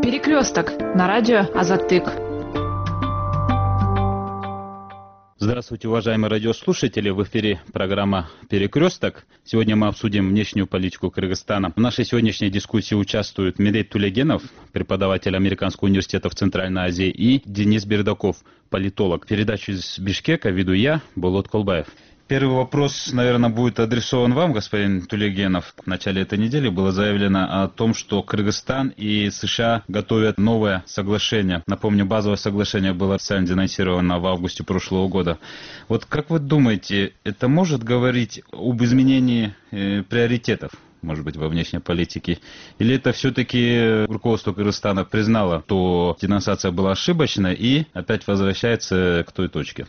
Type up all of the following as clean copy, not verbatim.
Перекресток на радио Азаттык. Здравствуйте, уважаемые радиослушатели. В эфире программа «Перекресток». Сегодня мы обсудим внешнюю политику Кыргызстана. В нашей сегодняшней дискуссии участвуют Медет Тулегенов, преподаватель Американского университета в Центральной Азии, и Денис Бердаков, политолог. Передачу из Бишкека веду я, Болот Колбаев. Первый вопрос, наверное, будет адресован вам, господин Тулегенов. В начале этой недели было заявлено о том, что Кыргызстан и США готовят новое соглашение. Напомню, базовое соглашение было официально денонсировано в августе прошлого года. Вот как вы думаете, это может говорить об изменении приоритетов, может быть, во внешней политике? Или это все-таки руководство Кыргызстана признало, что денонсация была ошибочной и опять возвращается к той точке?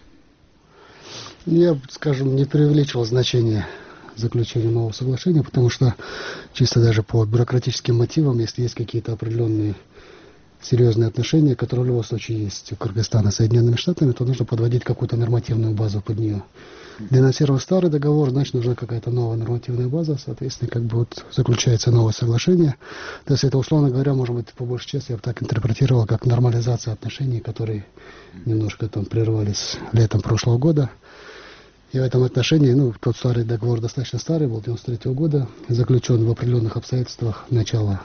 Я, скажем, не преувеличивал значение заключения нового соглашения, потому что чисто даже по бюрократическим мотивам, если есть какие-то определенные серьезные отношения, которые в любом случае есть у Кыргызстана с Соединенными Штатами, то нужно подводить какую-то нормативную базу под нее. Денонсировав старый договор, значит, нужна какая-то новая нормативная база, соответственно, как бы вот заключается новое соглашение. То есть это, условно говоря, может быть, по большей части я бы так интерпретировал, как нормализация отношений, которые немножко там прервались летом прошлого года. И в этом отношении, тот старый договор достаточно старый, был 93 года, заключен в определенных обстоятельствах начала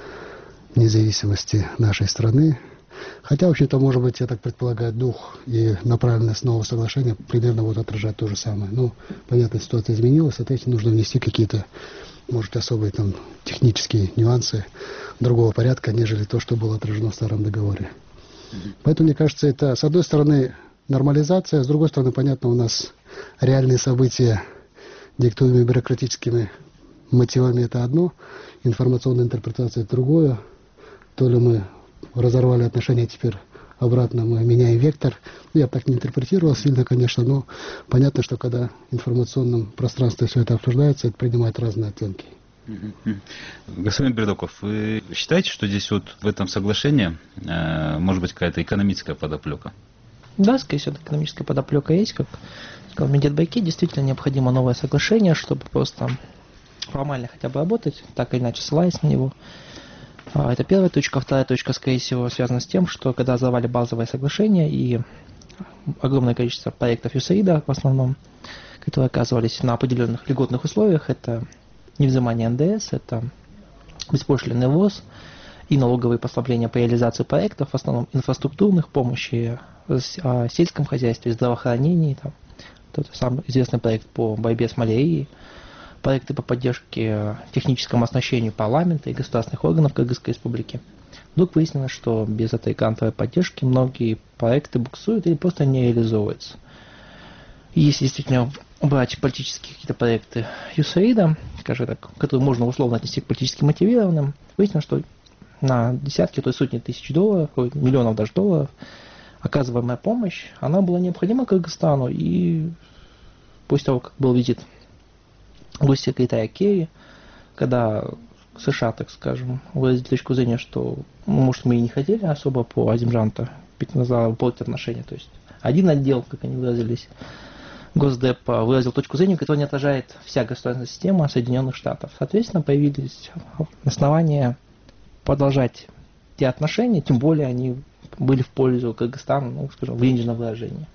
независимости нашей страны. Хотя, в общем-то, может быть, я так предполагаю, дух и направленность нового соглашения примерно вот отражает то же самое. Понятно, ситуация изменилась, соответственно, нужно внести какие-то, может, особые там технические нюансы другого порядка, нежели то, что было отражено в старом договоре. Поэтому, мне кажется, это, с одной стороны, нормализация, с другой стороны, понятно, у нас реальные события, диктуемые бюрократическими мотивами, это одно, информационная интерпретация это другое. То ли мы разорвали отношения, теперь обратно мы меняем вектор. Я так не интерпретировал сильно, конечно, но понятно, что когда в информационном пространстве все это обсуждается, это принимает разные оттенки. Господин Бердаков, вы считаете, что здесь вот в этом соглашении может быть какая-то экономическая подоплека? Да, скорее всего, экономическая подоплека есть, как сказал Медет Байки, действительно необходимо новое соглашение, чтобы просто формально хотя бы работать, так или иначе ссылаясь на него. Это первая точка. Вторая точка, скорее всего, связана с тем, что когда завали базовое соглашение и огромное количество проектов USAID в основном, которые оказывались на определенных льготных условиях, это невзимание НДС, это беспошлинный ввоз и налоговые послабления по реализации проектов, в основном инфраструктурных, помощи в сельском хозяйстве, здравоохранении, тот самый известный проект по борьбе с малярией, проекты по поддержке техническому оснащению парламента и государственных органов Кыргызской республики. Вдруг выяснилось, что без этой грантовой поддержки многие проекты буксуют или просто не реализовываются. И если действительно брать политические какие-то проекты USAID, скажем так, которые можно условно отнести к политически мотивированным, выяснилось, что на десятки, то есть сотни тысяч долларов, миллионов даже долларов, оказываемая помощь, она была необходима Кыргызстану, и после того, как был визит госсекретаря Керри, когда США, так скажем, выразили точку зрения, что, может, мы и не хотели особо по Азимжанту портить отношения, то есть один отдел, как они выразились, Госдеп выразил точку зрения, которая не отражает вся государственная система Соединенных Штатов. Соответственно, появились основания продолжать те отношения, тем более они были в пользу Кыргызстана, скажем, в денежном выражении.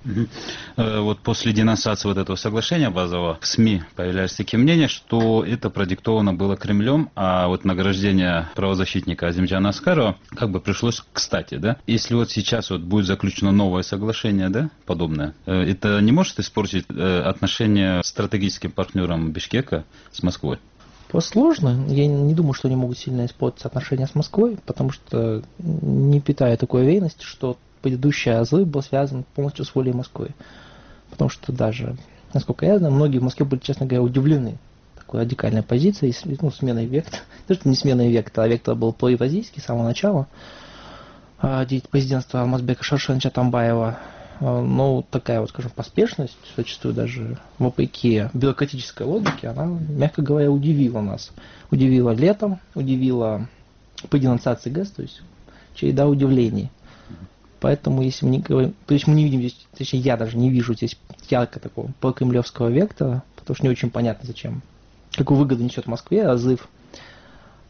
Вот после денонсации вот этого соглашения базового в СМИ появлялись такие мнения, что это продиктовано было Кремлем, а вот награждение правозащитника Азимджана Аскарова как бы пришлось кстати, да? Если вот сейчас вот будет заключено новое соглашение, да, подобное, это не может испортить отношения с стратегическим партнером Бишкека с Москвой? Сложно. Я не думаю, что они могут сильно испортить отношения с Москвой, потому что не питаю такой уверенности, что предыдущий разрыв был связан полностью с волей Москвы. Потому что даже, насколько я знаю, многие в Москве были, честно говоря, удивлены такой радикальной позицией, сменой вектора. То, что не сменой вектора, а вектор был проевразийский с самого начала. Президентства Алмазбека Шаршеновича Атамбаева. Но такая вот, скажем, поспешность, зачастую даже вопреки бюрократической логике, она, мягко говоря, удивила нас. Удивила летом, удивила при денонсации ГЭС, то есть череда удивлений. Поэтому, если мы не говорим, то есть мы не видим здесь, точнее, я даже не вижу здесь ярко такого прокремлевского вектора, потому что не очень понятно, зачем, какую выгоду несет Москве разрыв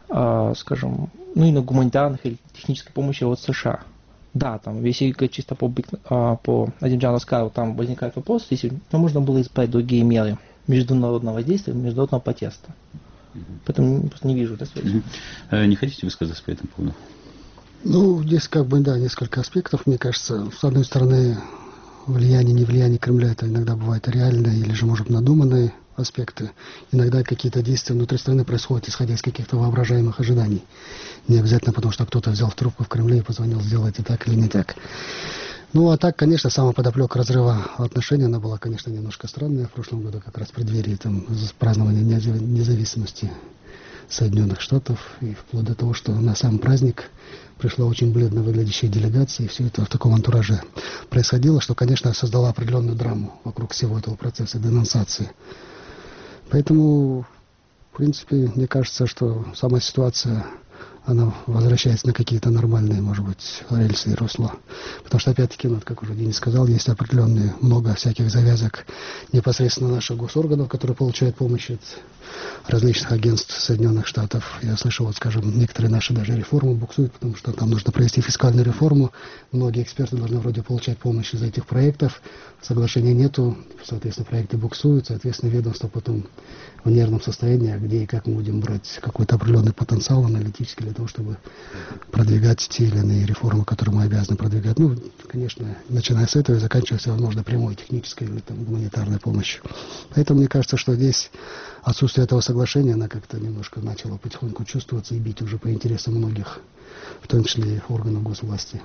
скажем, ну, и на гуманитарных или технической помощи от США. Да, там, если говорить чисто по Азербайджану Аскару, там возникает вопрос, если можно было исправить другие меры международного воздействия, международного протеста. Поэтому просто не вижу этой связи. Не хотите высказаться по этому поводу? Ну, здесь как бы, да, несколько аспектов, мне кажется. С одной стороны, влияние, невлияние Кремля, это иногда бывает реальные или же, может, надуманные аспекты. Иногда какие-то действия внутри страны происходят, исходя из каких-то воображаемых ожиданий. Не обязательно потому, что кто-то взял трубку в Кремле и позвонил, сделайте так или не так. Ну, а так, конечно, сама подоплека разрыва отношений, она была, конечно, немножко странная. В прошлом году как раз в преддверии там, празднования независимости Соединенных Штатов, и вплоть до того, что на сам праздник пришла очень бледно выглядящая делегация, и все это в таком антураже происходило, что, конечно, создало определенную драму вокруг всего этого процесса денонсации. Поэтому, в принципе, мне кажется, что сама ситуация, она возвращается на какие-то нормальные, может быть, рельсы и русла. Потому что, опять-таки, как уже Денис сказал, есть определенные, много всяких завязок непосредственно наших госорганов, которые получают помощь от различных агентств Соединенных Штатов. Я слышал, вот, скажем, некоторые наши даже реформы буксуют, потому что там нужно провести фискальную реформу. Многие эксперты должны вроде получать помощь из этих проектов. Соглашения нету, соответственно, проекты буксуют, соответственно, ведомство потом в нервном состоянии, а где и как мы будем брать какой-то определенный потенциал аналитический для того, чтобы продвигать те или иные реформы, которые мы обязаны продвигать. Ну, конечно, начиная с этого и заканчивая возможно прямой технической или там, гуманитарной помощью. Поэтому мне кажется, что здесь отсутствие этого соглашения, она как-то немножко начала потихоньку чувствоваться и бить уже по интересам многих, в том числе и органов госвласти.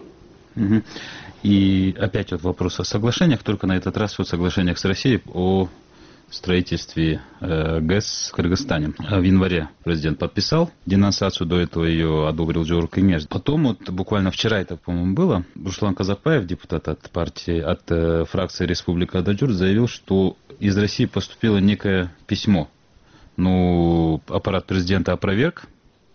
И опять вот вопрос о соглашениях, только на этот раз о соглашениях с Россией о строительстве ГЭС в Кыргызстане. В январе президент подписал денонсацию, до этого ее одобрил Жору Кемеш. Потом, вот буквально вчера это, по-моему, было, Руслан Казакбаев, депутат от партии, от фракции Республика Ададжур, заявил, что из России поступило некое письмо. Ну, аппарат президента опроверг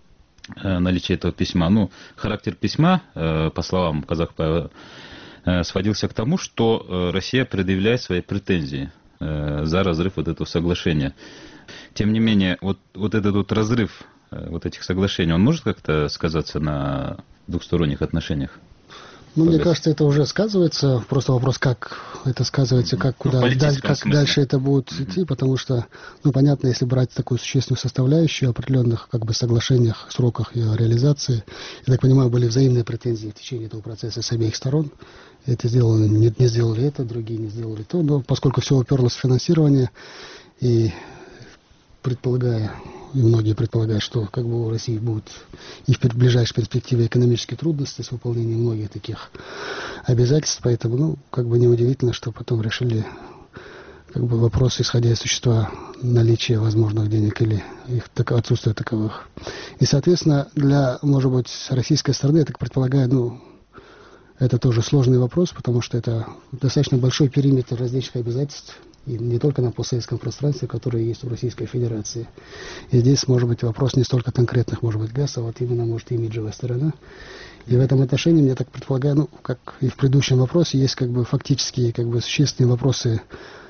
наличие этого письма. Ну, характер письма, по словам Казакбаева, сводился к тому, что Россия предъявляет свои претензии за разрыв вот этого соглашения. Тем не менее, вот этот вот разрыв вот этих соглашений, он может как-то сказаться на двухсторонних отношениях? Ну, мне кажется, это уже сказывается. Просто вопрос, как это сказывается, как куда как дальше это будет идти, потому что, ну, понятно, если брать такую существенную составляющую определенных как бы соглашениях, сроках ее реализации, я так понимаю, были взаимные претензии в течение этого процесса с обеих сторон. Это сделали, не сделали это, другие не сделали то, но поскольку все уперлось в финансирование, и предполагая, и многие предполагают, что как бы у России будут и в ближайшей перспективе экономические трудности с выполнением многих таких обязательств, поэтому, ну, как бы неудивительно, что потом решили как бы вопрос, исходя из существа наличия возможных денег или их отсутствия таковых. И, соответственно, для, может быть, российской стороны, я так предполагаю, ну, это тоже сложный вопрос, потому что это достаточно большой периметр различных обязательств, и не только на постсоветском пространстве, которое есть в Российской Федерации. И здесь, может быть, вопрос не столько конкретных, может быть, ГЭС, а вот именно, может, имиджевая сторона. И в этом отношении, я так предполагаю, ну, как и в предыдущем вопросе, есть как бы фактические, как бы существенные вопросы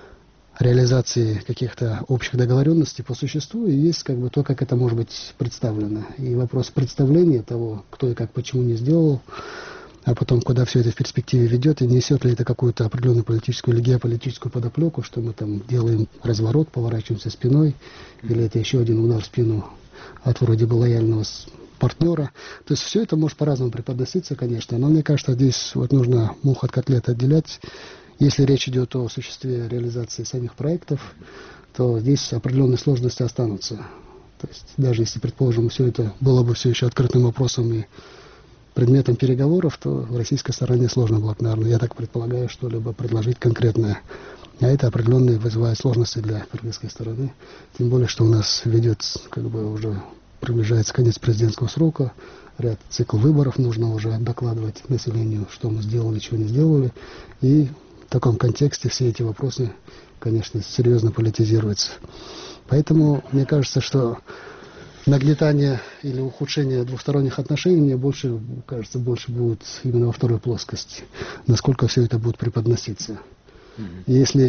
реализации каких-то общих договоренностей по существу, и есть как бы то, как это может быть представлено. И вопрос представления того, кто и как, почему не сделал, а потом, куда все это в перспективе ведет, и несет ли это какую-то определенную политическую или геополитическую подоплеку, что мы там делаем разворот, поворачиваемся спиной, или это еще один удар в спину от вроде бы лояльного партнера. То есть все это может по-разному преподноситься, конечно, но мне кажется, здесь вот нужно мух от котлет отделять. Если речь идет о осуществлении реализации самих проектов, то здесь определенные сложности останутся. То есть даже если, предположим, все это было бы все еще открытым вопросом и предметом переговоров, то в российской стороне сложно было, наверное, я так предполагаю, что-либо предложить конкретное. А это определенные вызывает сложности для кыргызской стороны. Тем более, что у нас ведет, как бы уже приближается конец президентского срока, ряд цикл выборов, нужно уже докладывать населению, что мы сделали, чего не сделали. И в таком контексте все эти вопросы, конечно, серьезно политизируются. Поэтому мне кажется, что нагнетание или ухудшение двухсторонних отношений, мне больше, кажется, больше будет именно во второй плоскости. Насколько все это будет преподноситься. Если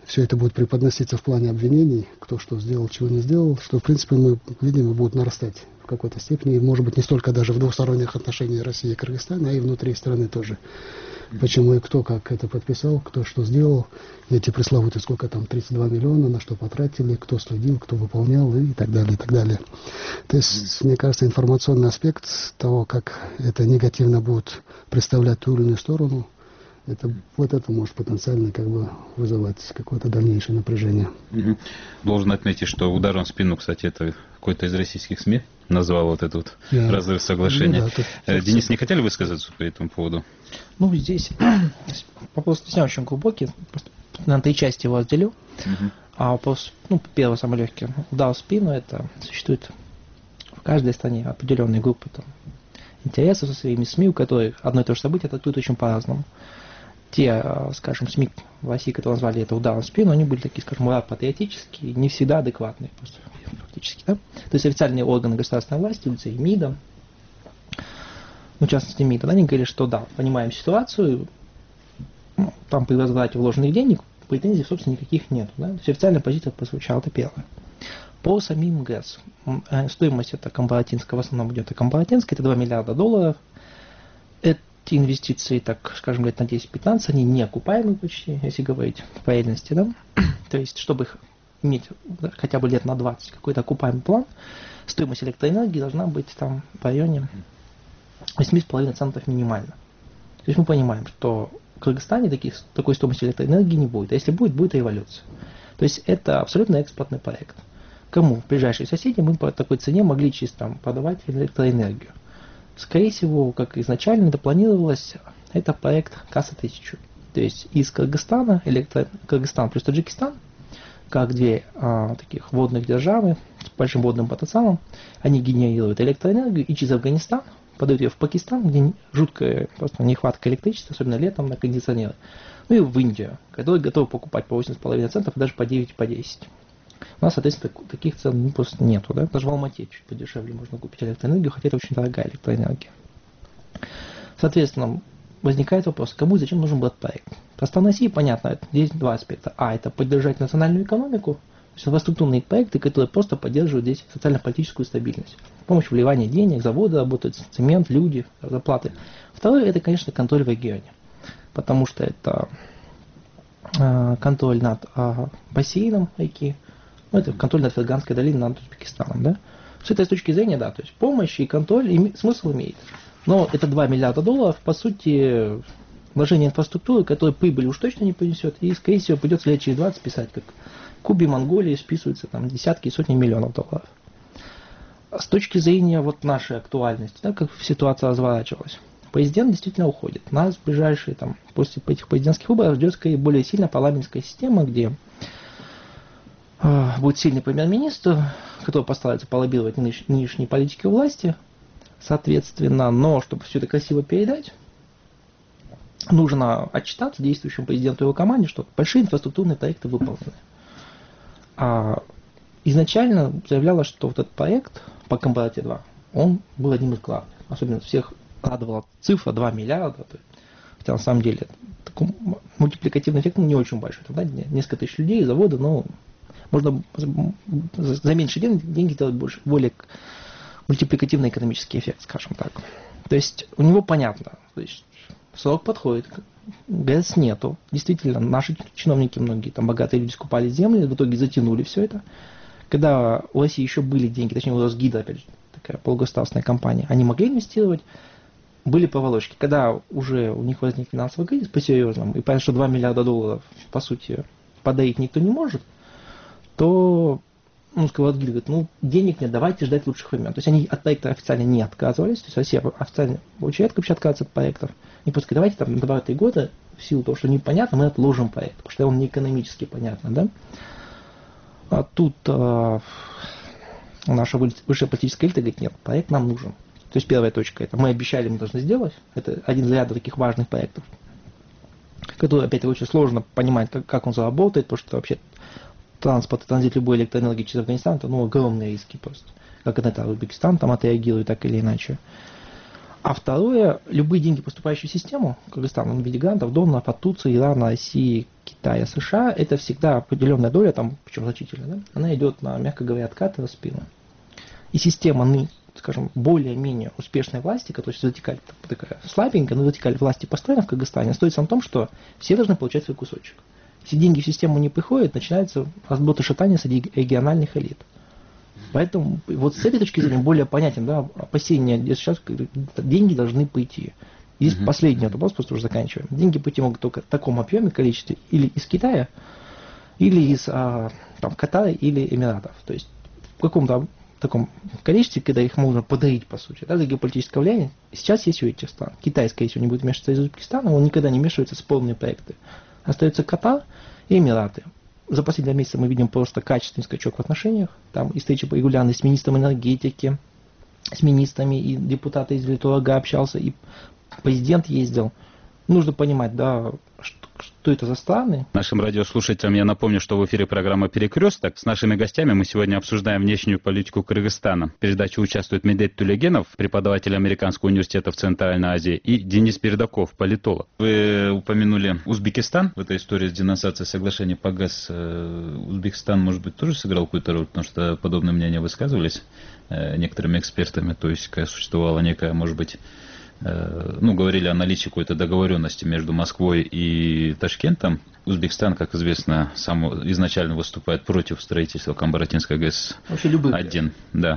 все это будет преподноситься в плане обвинений, кто что сделал, чего не сделал, что, в принципе, мы, видимо, будут нарастать в какой-то степени, и, может быть, не столько даже в двусторонних отношениях России и Кыргызстана, а и внутри страны тоже. Почему и кто как это подписал, кто что сделал, эти пресловутые, сколько там, 32 миллиона, на что потратили, кто следил, кто выполнял и так далее, и так далее. То есть, мне кажется, информационный аспект того, как это негативно будет представлять ту или иную сторону, вот это может потенциально как бы вызывать какое-то дальнейшее напряжение. Должен отметить, что ударом в спину, кстати, это какой-то из российских СМИ назвал вот этот разрыв соглашения. Ну, да, Денис, не хотели высказаться по этому поводу? Ну, здесь вопрос действительно очень глубокий. Просто на 3 части его разделю. А вопрос, первый, самый легкий. Удар в спину, это существует в каждой стране определенные группы там, интересов со своими СМИ, у которых одно и то же событие трактуют очень по-разному. Те, скажем, СМИ в России, которые назвали это ударом в спину, они были такие, скажем, патриотические, не всегда адекватные, просто фактически, да? То есть официальные органы государственной власти, улицы и МИДа, в частности МИДа, они говорили, что да, понимаем ситуацию, там при возврате вложенных денег претензий, собственно, никаких нет. Да? То есть официальная позиция прозвучала, это первое. По самим ГЭС, стоимость это компаратинская, в основном идет компаратинская, это $2 миллиарда. Эти инвестиции, так скажем, лет на 10-15, они не окупаемы почти, если говорить по реальности, да? То есть, чтобы их иметь хотя бы лет на 20 какой-то окупаемый план, стоимость электроэнергии должна быть там в районе 8,5 центов минимально. То есть мы понимаем, что в Кыргызстане такой стоимости электроэнергии не будет, а если будет, будет революция. То есть это абсолютно экспортный проект. Кому? Ближайшие соседи мы по такой цене могли чисто продавать электроэнергию. Скорее всего, как изначально это планировалось, это проект КАСа-1000. То есть из Кыргызстана, Кыргызстан плюс Таджикистан, как две таких водных державы с большим водным потенциалом, они генерируют электроэнергию и через Афганистан подают ее в Пакистан, где жуткая просто нехватка электричества, особенно летом на кондиционеры. Ну и в Индию, которые готовы покупать по 8,5 центов, даже по 9, по 10. У нас, соответственно, таких цен просто нету. Да? Даже в Алмате чуть подешевле можно купить электроэнергию, хотя это очень дорогая электроэнергия. Соответственно, возникает вопрос, кому и зачем нужен был этот проект. Со стороны России, понятно, здесь два аспекта. Это поддержать национальную экономику, то есть инфраструктурные проекты, которые просто поддерживают здесь социально-политическую стабильность. С помощью вливания денег, заводы работают, цемент, люди, зарплаты. Второе, это, конечно, контроль в регионе. Потому что это контроль над бассейном реки, это контроль над Ферганской долиной, над Узбекистаном. Да? С этой точки зрения, да, то есть помощь и контроль смысл имеет. Но это $2 миллиарда, по сути, вложение инфраструктуры, которая прибыль уж точно не принесет, и, скорее всего, придется лет через 20 писать, как Кубе, Монголии списываются там десятки и сотни миллионов долларов. С точки зрения вот нашей актуальности, да, как ситуация разворачивалась, президент действительно уходит. Нас в ближайшие, там, после этих президентских выборов ждет скорее более сильная парламентская система, где будет сильный премьер-министр, который постарается полоббировать нынешние политики власти, соответственно, но чтобы все это красиво передать, нужно отчитаться действующему президенту и его команде, что большие инфраструктурные проекты выполнены. Изначально заявлялось, что вот этот проект по Компарате-2, он был одним из главных. Особенно всех радовала цифра 2 миллиарда. Хотя на самом деле такой мультипликативный эффект не очень большой. Тогда несколько тысяч людей, заводы, но можно за меньше деньги делать больше, более мультипликативный экономический эффект, скажем так. То есть у него понятно, то есть срок подходит, ГЭС нету. Действительно, наши чиновники, многие там богатые люди скупали земли, в итоге затянули все это. Когда у России еще были деньги, точнее у Росгидро, опять же, такая полугосударственная компания, они могли инвестировать, были проволочки. Когда уже у них возник финансовый кризис по-серьезному, и понятно, что $2 миллиарда, по сути, подарить никто не может, то Росгидро говорит, денег нет, давайте ждать лучших времен. То есть они от проекта официально не отказывались, то есть Россия официально очень редко вообще отказывается от проектов. И просто давайте там на 2-3 года, в силу того, что непонятно, мы отложим проект, потому что он не экономически понятно, да. А тут наша высшая политическая элита говорит, нет, проект нам нужен. То есть первая точка, это мы обещали, мы должны сделать, это один из ряда таких важных проектов, который, опять, очень сложно понимать, как он заработает, потому что вообще транспорт и транзит любой электроэнергии через Афганистан, это огромные риски просто. Как это Узбекистан там отреагирует так или иначе. А второе, любые деньги, поступающие в систему, Кыргызстана, в виде грантов, доноров от Турции, Ирана, России, Китая, США, это всегда определенная доля, там, причем значительная, да? Она идет на, мягко говоря, откаты, распилы. И система, скажем, более-менее успешной власти, которая сейчас вертикаль такая слабенькая, но вертикаль власти построена в Кыргызстане, строится на том, что все должны получать свой кусочек. Если деньги в систему не приходят, начинается разброд и шатание среди региональных элит. Поэтому вот с этой точки зрения более понятен, да, опасения, где сейчас деньги должны пойти. Здесь последний вопрос, просто уже заканчиваем. Деньги пойти могут только в таком объеме, количестве, или из Китая, или из там, Катара или Эмиратов. То есть в каком-то таком количестве, когда их можно подарить, по сути, да, за геополитическое влияние. Сейчас есть у этих стран. Китай, скорее всего, не будет вмешиваться из Узбекистана, он никогда не вмешивается в спорные проекты. Остается Катар и Эмираты. За последние месяцы мы видим просто качественный скачок в отношениях. Там и встречи регулярные с министром энергетики, с министрами, и депутаты из Литурга общался, и президент ездил. Нужно понимать, да, что это за страны. Нашим радиослушателям я напомню, что в эфире программа «Перекресток». С нашими гостями мы сегодня обсуждаем внешнюю политику Кыргызстана. В передаче участвует Медет Тулегенов, преподаватель Американского университета в Центральной Азии, и Денис Передаков, политолог. Вы упомянули Узбекистан в этой истории с денонсацией соглашения по ГАЗ. Узбекистан, может быть, тоже сыграл какую-то роль, потому что подобные мнения высказывались некоторыми экспертами, то есть существовала некая, может быть, говорили о наличии какой-то договоренности между Москвой и Ташкентом. Узбекистан, как известно, сам изначально выступает против строительства Камбаратинской ГЭС-1. Да.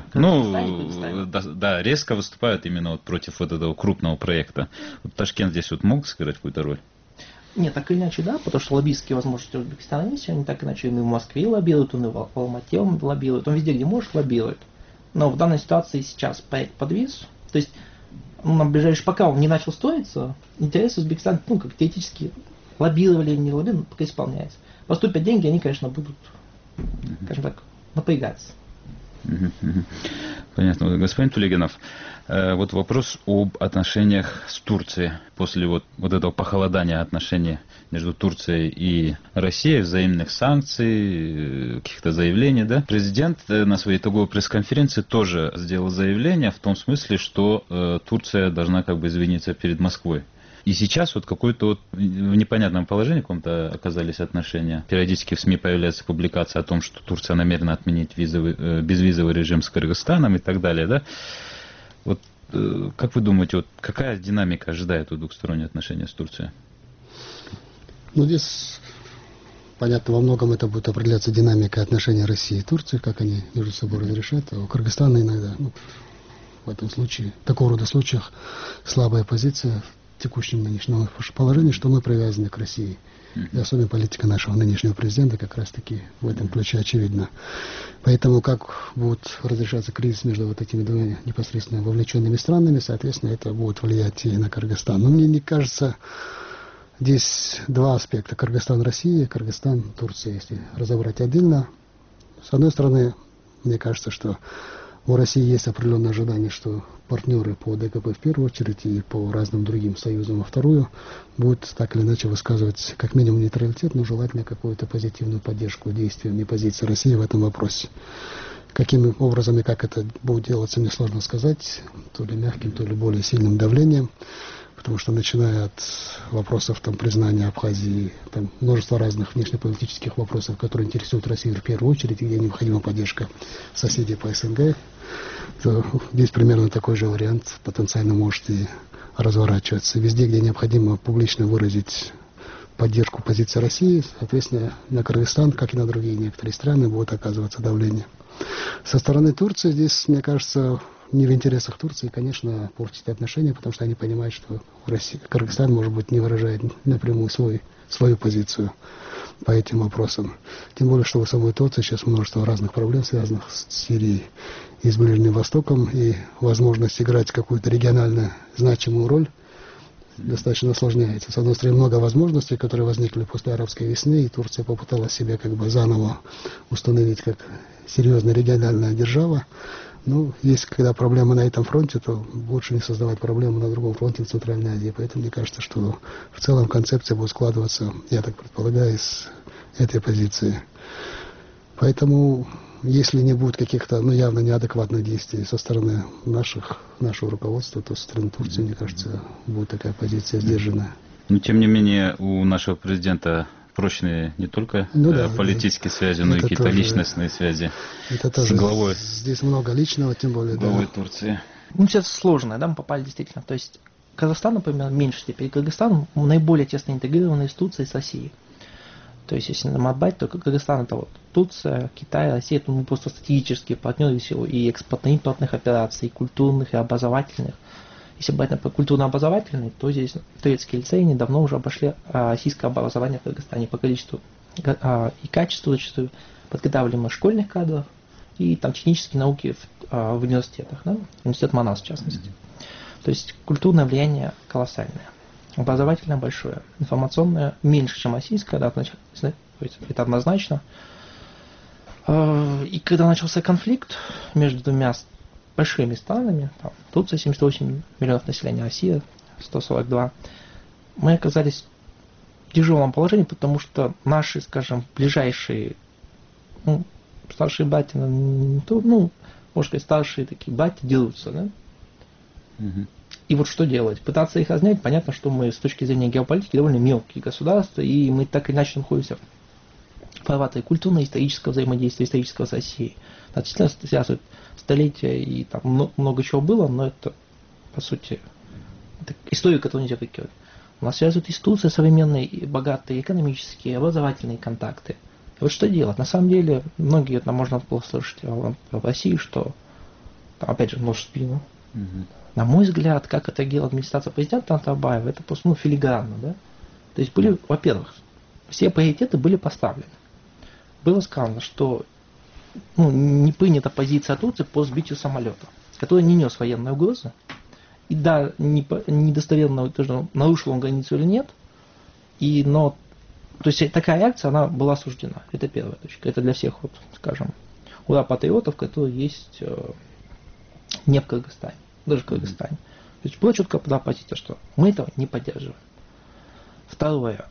Да, резко выступают именно вот против вот этого крупного проекта. Вот Ташкент здесь вот мог сыграть какую-то роль? Нет, так или иначе, да, потому что лоббистские возможности Узбекистана есть, они так иначе он и в Москве лоббирует, он и в Алмате лоббирует, он везде, где может, лоббирует. Но в данной ситуации сейчас проект подвис, то есть на ближайший, пока он не начал строиться, интересы Узбекистана, как теоретически лоббировали или не лоббировали, пока исполняется. Поступят деньги, они, конечно, будут, скажем так, напрягаться. Понятно. Господин Тулегенов, вот вопрос об отношениях с Турцией. После вот этого похолодания отношений между Турцией и Россией, взаимных санкций, каких-то заявлений, да? Президент на своей итоговой пресс-конференции тоже сделал заявление в том смысле, что Турция должна как бы извиниться перед Москвой. И сейчас вот какое-то вот в непонятном положении в каком-то оказались отношения. Периодически в СМИ появляется публикация о том, что Турция намерена отменить безвизовый режим с Кыргызстаном и так далее, да? Вот как вы думаете, вот какая динамика ожидает у двухсторонних отношений с Турцией? Здесь, понятно, во многом это будет определяться динамикой отношений России и Турции, как они между собой разрешат. А у Кыргызстана иногда, в этом случае, в такого рода случаях, слабая позиция в текущем нынешнем положении, что мы привязаны к России. И особенно политика нашего нынешнего президента как раз-таки в этом ключе очевидна. Поэтому как будет разрешаться кризис между вот этими двумя непосредственно вовлеченными странами, соответственно, это будет влиять и на Кыргызстан. Но мне не кажется, здесь два аспекта. Кыргызстан, Россия, Кыргызстан, Турция, если разобрать отдельно. С одной стороны, мне кажется, что у России есть определенное ожидание, что партнеры по ДКП в первую очередь и по разным другим союзам во вторую будут так или иначе высказывать как минимум нейтралитет, но желательно какую-то позитивную поддержку действиями и позиции России в этом вопросе. Каким образом и как это будет делаться, мне сложно сказать, то ли мягким, то ли более сильным давлением, потому что начиная от вопросов признания Абхазии, множество разных внешнеполитических вопросов, которые интересуют Россию в первую очередь, где необходима поддержка соседей по СНГ, то здесь примерно такой же вариант потенциально может и разворачиваться. Везде, где необходимо публично выразить поддержку позиции России, соответственно, на Кыргызстан, как и на другие некоторые страны, будет оказываться давление. Со стороны Турции здесь, мне кажется, не в интересах Турции, конечно, портить отношения, потому что они понимают, что Кыргызстан, может быть, не выражает напрямую свою позицию по этим вопросам. Тем более, что в самой Турции сейчас множество разных проблем, связанных с Сирией и с Ближним Востоком, и возможность играть какую-то регионально значимую роль достаточно осложняется. С одной стороны, много возможностей, которые возникли после арабской весны, и Турция попыталась себя заново установить как серьезная региональная держава. Если когда проблемы на этом фронте, то лучше не создавать проблемы на другом фронте в Центральной Азии. Поэтому мне кажется, что в целом концепция будет складываться, я так предполагаю, из этой позиции. Поэтому, если не будет каких-то, явно неадекватных действий со стороны нашего руководства, то со стороны Турции, мне кажется, будет такая позиция сдержанная. Но, тем не менее, у нашего президента прочные не только политические связи, но и какие-то личностные связи это с тоже главой. Здесь много личного, тем более, главой Турции. Сейчас сложно, мы попали действительно. То есть Казахстан, например, в меньшей степени. Кыргызстан наиболее тесно интегрированный с Турцией, с Россией. То есть, если намотать, то Кыргызстан это Турция, Китай, Россия, это просто стратегические партнеры всего и экспортно-импортных операций, и культурных, и образовательных. Если брать, например, культурно-образовательный, то здесь турецкие лицеи недавно уже обошли российское образование в Кыргызстане по количеству и качеству зачастую подготавливаемых школьных кадров и там технические науки в университетах, университет Манас в частности. То есть культурное влияние колоссальное, образовательное большое, информационное меньше, чем российское, это однозначно. И когда начался конфликт между двумя большими странами, Турция 78 миллионов населения, Россия 142, мы оказались в тяжелом положении, потому что наши, скажем, ближайшие, старшие братья, можно сказать, старшие такие братья дерутся, да? Угу. И вот что делать? Пытаться их разнять, понятно, что мы с точки зрения геополитики довольно мелкие государства, и мы так или иначе находимся в фарватере культурно-исторического взаимодействия, исторического с Россией. Действительно связывают столетия, и там много чего было, но это, по сути, это история, которую нельзя выкинуть. У нас связывают и с Турцией современные, и богатые экономические, образовательные контакты. И вот что делать? На самом деле, многие, можно было слышать в России, что, опять же, нож в спину. Угу. На мой взгляд, как это делала администрация президента Атамбаева, это просто филигранно, да? То есть были, во-первых, все приоритеты были поставлены. Было сказано, что не принята позиция Турции по сбитию самолета, который не нес военной угрозы. И да, недостоверно нарушил он границу или нет. То есть такая реакция, она была осуждена. Это первая точка. Это для всех, скажем, ура-патриотов, которые есть не в Кыргызстане, даже в Кыргызстане. То есть была четкая позиция, что мы этого не поддерживаем. Второе.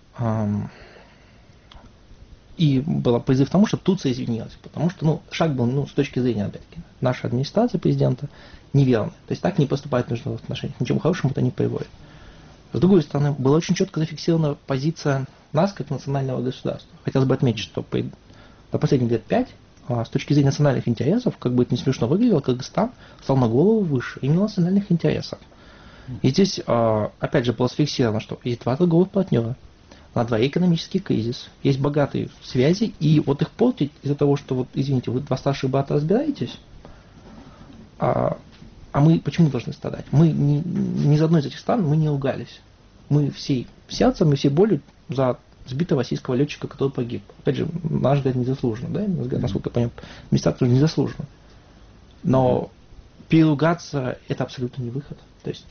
И был призыв к тому, чтобы Турция извинилась, потому что шаг был, с точки зрения, опять-таки, нашей администрации президента, неверный. То есть так не поступает в международных отношениях, ничему хорошему это не приводит. С другой стороны, была очень четко зафиксирована позиция нас, как национального государства. Хотелось бы отметить, что до последних лет 5, с точки зрения национальных интересов, как бы это не смешно выглядело, Кыргызстан стал на голову выше именно национальных интересов. И здесь, опять же, было зафиксировано, что есть два торговых партнера, на дворе экономический кризис, есть богатые связи, и их портить из-за того, что, извините, вы два старших брата разбираетесь, а мы почему должны страдать? Мы ни за одной из этих стран мы не ругались. Мы всей сердцем и всей болью за сбитого российского летчика, который погиб. Опять же, на наш взгляд, незаслуженно, да? Насколько я понимаю, администрацию незаслуженно. Но переругаться – это абсолютно не выход. То есть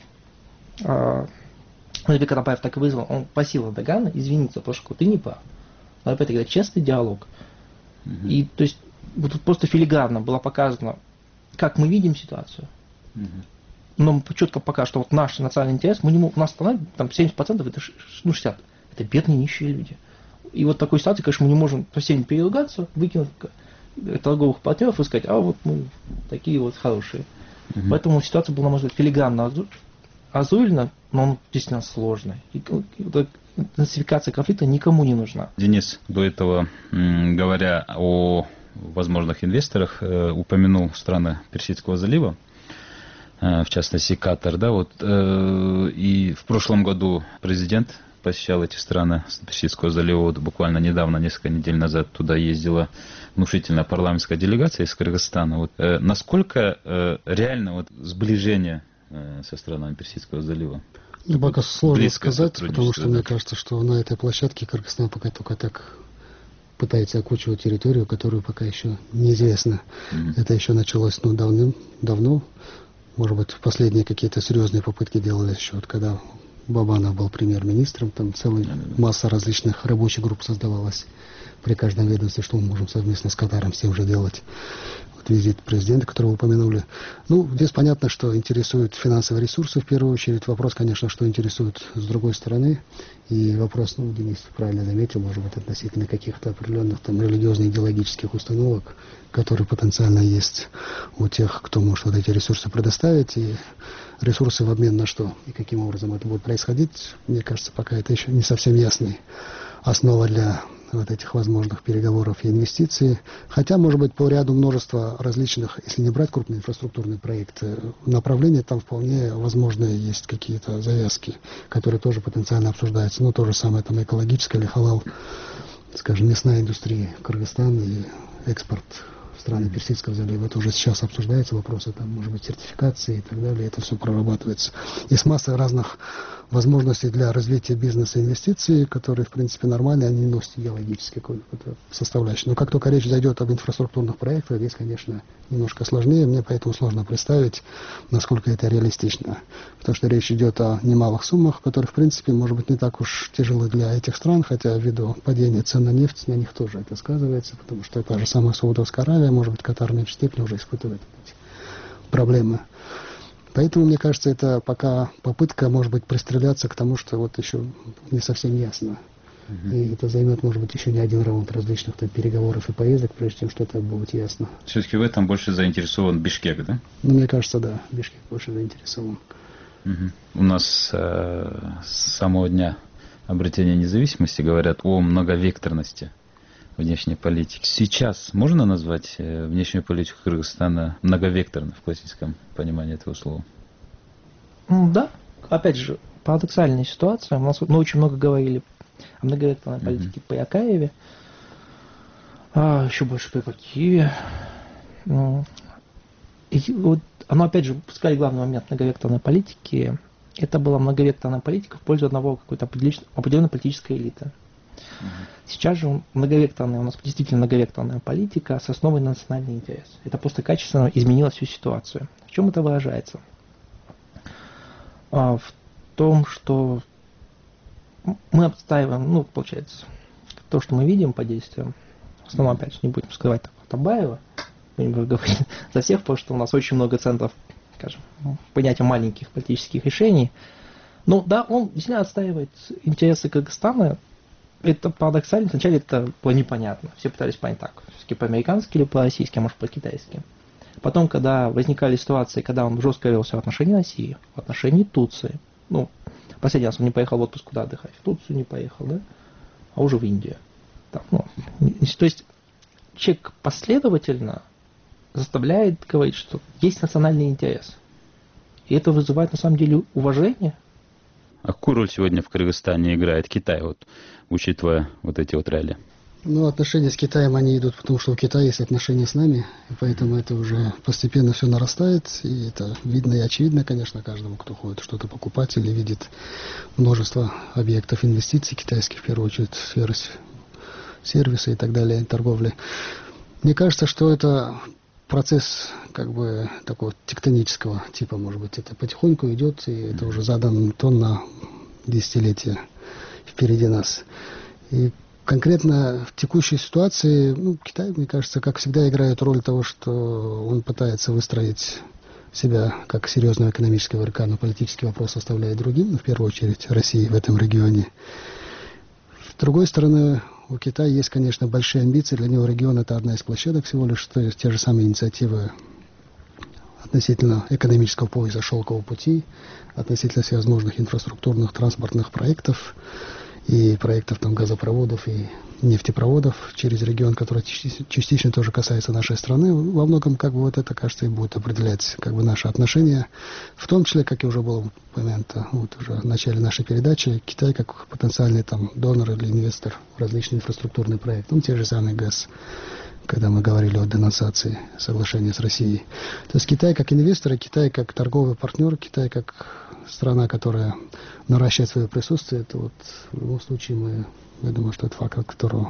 Нурбек Атамбаев так и вызвал, он просил Эрдогана извиниться, потому что ты не прав. Но опять-таки, это честный диалог. И то есть тут просто филигранно было показано, как мы видим ситуацию. Но четко пока что наш национальный интерес, у нас страна, 70%, это 60%, это бедные нищие люди. И такой ситуации, конечно, мы не можем со всеми переругаться, выкинуть торговых партнеров и сказать, мы такие хорошие. Поэтому ситуация была, на мой взгляд, филигранно разрулена, но он действительно сложный. И интенсификация конфликта никому не нужна. Денис до этого, говоря о возможных инвесторах, упомянул страны Персидского залива, в частности Катар, да, и в прошлом году президент посещал эти страны Персидского залива, буквально недавно, несколько недель назад, туда ездила внушительная парламентская делегация из Кыргызстана. Насколько реально сближение со странами Персидского залива? Пока сложно сказать, потому что мне кажется, что на этой площадке Кыргызстан пока только так пытается окучивать территорию, которую пока еще неизвестно. Это еще началось давным-давно. Может быть, последние какие-то серьезные попытки делались еще, когда Бабанов был премьер-министром, там целая масса различных рабочих групп создавалась при каждом ведомстве, что мы можем совместно с Катаром с тем же делать. этот визит президента, который вы упомянули. Ну, здесь понятно, что интересуют финансовые ресурсы в первую очередь. Вопрос, конечно, что интересует с другой стороны. И вопрос, ну, Денис правильно заметил, может быть, относительно каких-то определенных там религиозных идеологических установок, которые потенциально есть у тех, кто может вот эти ресурсы предоставить. И ресурсы в обмен на что и каким образом это будет происходить, мне кажется, пока это еще не совсем ясная основа для вот этих возможных переговоров и инвестиций. Хотя, может быть, по ряду множества различных, если не брать крупные инфраструктурные проекты, направления там вполне возможно есть какие-то завязки, которые тоже потенциально обсуждаются. Ну, то же самое там экологическое или халал, скажем, мясная индустрия Кыргызстана и экспорт в страны Персидского залива. Это уже сейчас обсуждается, вопросы там, может быть, сертификации и так далее. Это все прорабатывается. Есть масса разных возможностей для развития бизнеса и инвестиций, которые, в принципе, нормальные, они не носят идеологические какую-то составляющую. Но как только речь зайдет об инфраструктурных проектах, здесь, конечно, немножко сложнее. Мне поэтому сложно представить, насколько это реалистично. Потому что речь идет о немалых суммах, которые, в принципе, может быть, не так уж тяжелы для этих стран, хотя ввиду падения цен на нефть на них тоже это сказывается, потому что та же самая Саудовская Аравия, может быть, Катар в меньшей степени уже испытывает эти проблемы. Поэтому, мне кажется, это пока попытка, может быть, пристреляться к тому, что вот еще не совсем ясно. И это займет, может быть, еще не один раунд различных там переговоров и поездок, прежде чем что-то будет ясно. Все-таки в этом больше заинтересован Бишкек, да? Ну, мне кажется, да, Бишкек больше заинтересован. У нас с самого дня обретения независимости говорят о многовекторности внешней политики. Сейчас можно назвать внешнюю политику Кыргызстана многовекторной в классическом понимании этого слова? Да, опять же, парадоксальная ситуация. Мы очень много говорили о многовекторной политике по Якаеве, еще больше по Киеве. И вот оно, опять же, пускай главный момент многовекторной политики, это была многовекторная политика в пользу одного какой-то определенной политической элиты. Сейчас же многовекторная, у нас действительно многовекторная политика с основой на национальный интерес. Это просто качественно изменило всю ситуацию. В чем это выражается? В том, что мы отстаиваем, ну, получается, то, что мы видим по действиям, в основном, опять же, не будем скрывать Атамбаева, будем говорить за всех, потому что у нас очень много центров, скажем, понятия маленьких политических решений. Но да, он действительно отстаивает интересы Кыргызстана. Это парадоксально, вначале это было непонятно. Все пытались понять так, все-таки по-американски или по-российски, а может по-китайски. Потом, когда возникали ситуации, когда он жестко вел себя в отношении России, в отношении Турции, ну, последний раз он не поехал в отпуск куда отдыхать, в Турцию не поехал, да, а уже в Индию. Так, ну, то есть человек последовательно заставляет говорить, что есть национальный интерес. И это вызывает на самом деле уважение. А какую роль сегодня в Кыргызстане играет Китай, вот, учитывая вот эти вот реалии? Ну, отношения с Китаем, они идут, потому что у Китая есть отношения с нами, и поэтому это уже постепенно все нарастает, и это видно и очевидно, конечно, каждому, кто ходит что-то покупать или видит множество объектов инвестиций китайских, в первую очередь, сферы сервиса и так далее, торговли. Мне кажется, что это процесс как бы такого тектонического типа, может быть, это потихоньку идет, и это уже задан тон на десятилетия впереди нас. И конкретно в текущей ситуации, ну, Китай, мне кажется, как всегда играет роль того, что он пытается выстроить себя как серьезного экономического игрока, но политический вопрос оставляет другим, но в первую очередь России в этом регионе. С другой стороны, у Китая есть, конечно, большие амбиции. Для него регион – это одна из площадок всего лишь, то есть те же самые инициативы относительно экономического пояса шелкового пути, относительно всевозможных инфраструктурных транспортных проектов и проектов там, газопроводов и нефтепроводов через регион, который частично тоже касается нашей страны. Во многом, как бы, вот это, кажется, и будет определять, как бы, наши отношения, в том числе, как и уже было упомянуто вот уже в начале нашей передачи, Китай как потенциальный там донор или инвестор в различные инфраструктурные проекты, ну, те же самые ГАЗ, когда мы говорили о денонсации соглашения с Россией. То есть Китай как инвестор, и Китай как торговый партнер, Китай как страна, которая наращивает свое присутствие, это вот в любом случае я думаю, что это фактор,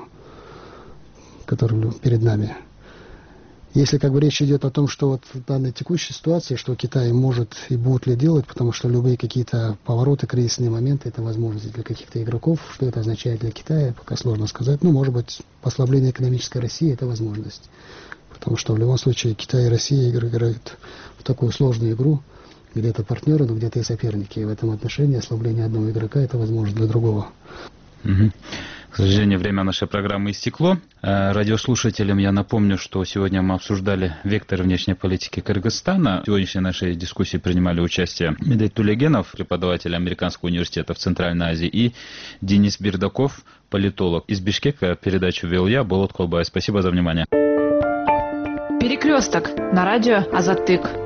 который перед нами. Если как бы речь идет о том, что вот в данной текущей ситуации, что Китай может и будет ли делать, потому что любые какие-то повороты, кризисные моменты, это возможности для каких-то игроков. Что это означает для Китая, пока сложно сказать. Ну, может быть, послабление экономической России – это возможность. Потому что в любом случае Китай и Россия играют в такую сложную игру, где-то партнеры, но где-то и соперники. И в этом отношении ослабление одного игрока это возможно для другого. К сожалению, время нашей программы истекло. Радиослушателям я напомню, что сегодня мы обсуждали вектор внешней политики Кыргызстана. В сегодняшней нашей дискуссии принимали участие Медет Тулегенов, преподаватель Американского университета в Центральной Азии, и Денис Бердаков, политолог. Из Бишкека передачу вел я, Болот Колбай. Спасибо за внимание. Перекресток на радио Азаттык.